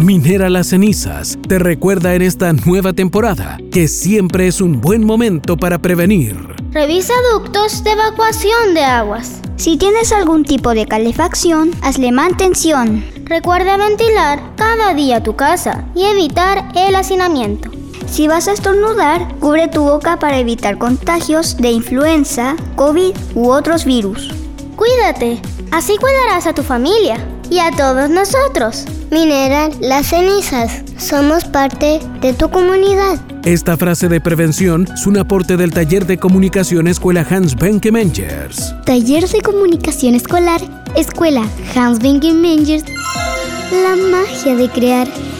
Minera Las Cenizas te recuerda en esta nueva temporada que siempre es un buen momento para prevenir. Revisa ductos de evacuación de aguas. Si tienes algún tipo de calefacción, hazle mantención. Recuerda ventilar cada día tu casa y evitar el hacinamiento. Si vas a estornudar, cubre tu boca para evitar contagios de influenza, COVID u otros virus. Cuídate, así cuidarás a tu familia y a todos nosotros. Minera Las Cenizas, somos parte de tu comunidad. Esta frase de prevención es un aporte del Taller de Comunicación Escuela Hans Benke Mengers. Taller de Comunicación Escolar, Escuela Hans Benke Mengers. La magia de crear.